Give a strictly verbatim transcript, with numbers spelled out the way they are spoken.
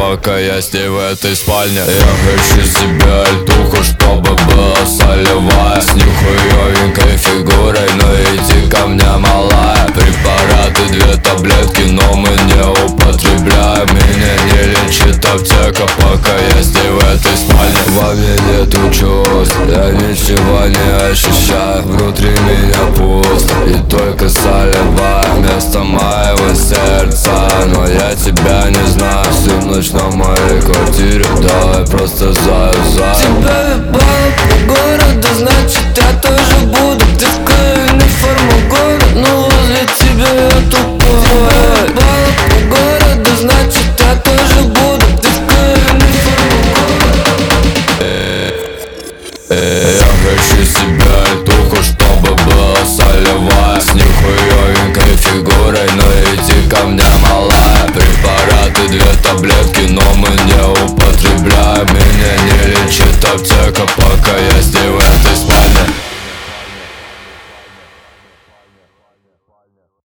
пока я с ней в этой спальне. Я хочу себе альтуху, чтобы была солевая, с нихуевенькой фигурой, но иди ко мне, малая. Препараты, две таблетки, но мы не употребляем. Меня не лечит аптека, пока я с ней в этой спальне. Во мне нету чувств, я ничего не ощущаю. Внутри меня пусто, и только солевая вместо моего сердца. Но я тебя не знаю, всю ночь на моей квартире. Давай просто заю-заю. Тебя ебало по городу, значит я тоже